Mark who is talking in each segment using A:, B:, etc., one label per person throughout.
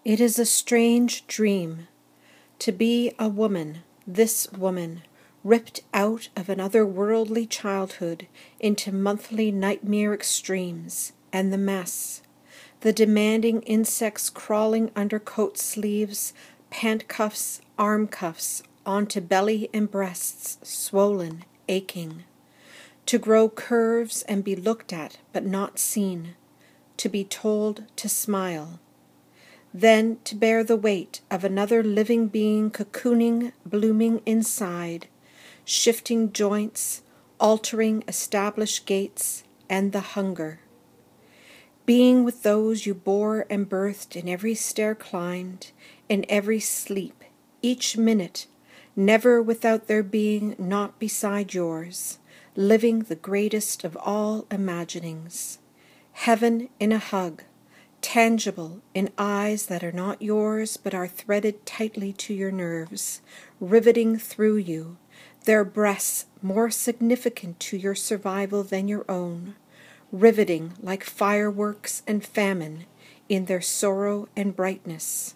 A: It is a strange dream to be a woman, this woman, ripped out of an otherworldly childhood into monthly nightmare extremes, and the mess, the demanding insects crawling under coat sleeves, pant cuffs, arm cuffs, onto belly and breasts, swollen, aching. To grow curves and be looked at but not seen, to be told to smile. Then to bear the weight of another living being cocooning, blooming inside, shifting joints, altering established gaits, and the hunger. Being with those you bore and birthed in every stair climbed, in every sleep, each minute, never without their being not beside yours, living the greatest of all imaginings. Heaven in a hug, tangible in eyes that are not yours but are threaded tightly to your nerves, riveting through you, their breasts more significant to your survival than your own, riveting like fireworks and famine in their sorrow and brightness.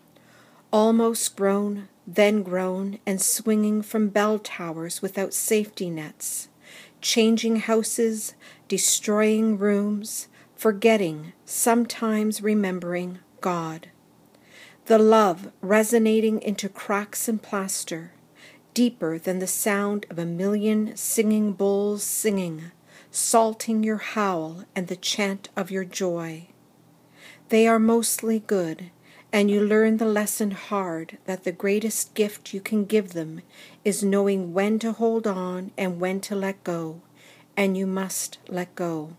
A: Almost grown, then grown, and swinging from bell towers without safety nets, changing houses, destroying rooms, forgetting, sometimes remembering, God. The love resonating into cracks and plaster, deeper than the sound of a million singing bulls singing, salting your howl and the chant of your joy. They are mostly good, and you learn the lesson hard that the greatest gift you can give them is knowing when to hold on and when to let go, and you must let go.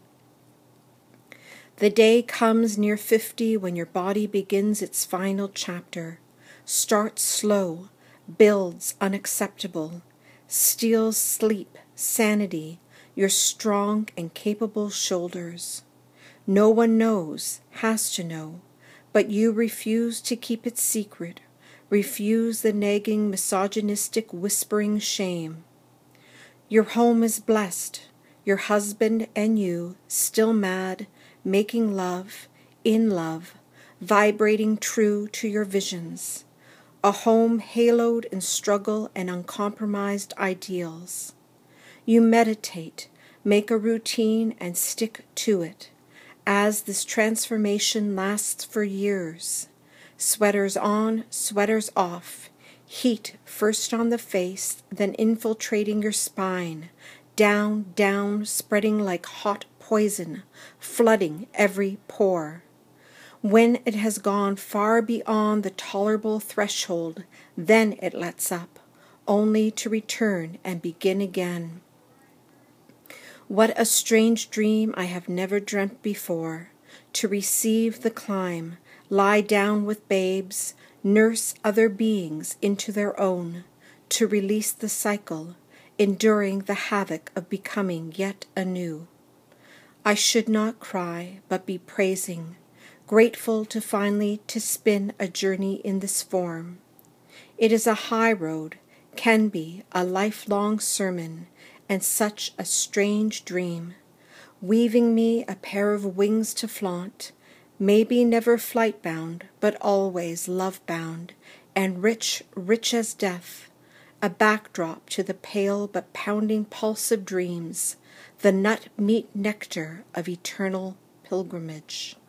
A: The day comes near 50 when your body begins its final chapter, starts slow, builds unacceptable, steals sleep, sanity, your strong and capable shoulders. No one knows, has to know, but you refuse to keep it secret, refuse the nagging misogynistic whispering shame. Your home is blessed, your husband and you, still mad, making love, in love, vibrating true to your visions. A home haloed in struggle and uncompromised ideals. You meditate, make a routine and stick to it, as this transformation lasts for years. Sweaters on, sweaters off, heat first on the face, then infiltrating your spine, down, down, spreading like hot poison, flooding every pore. When it has gone far beyond the tolerable threshold, then it lets up, only to return and begin again. What a strange dream I have never dreamt before, to receive the climb, lie down with babes, nurse other beings into their own, to release the cycle, enduring the havoc of becoming yet anew. I should not cry, but be praising, grateful to finally to spin a journey in this form. It is a high road, can be a lifelong sermon, and such a strange dream, weaving me a pair of wings to flaunt, maybe never flight-bound, but always love-bound, and rich, rich as death, a backdrop to the pale but pounding pulse of dreams, the nut-meat nectar of eternal pilgrimage.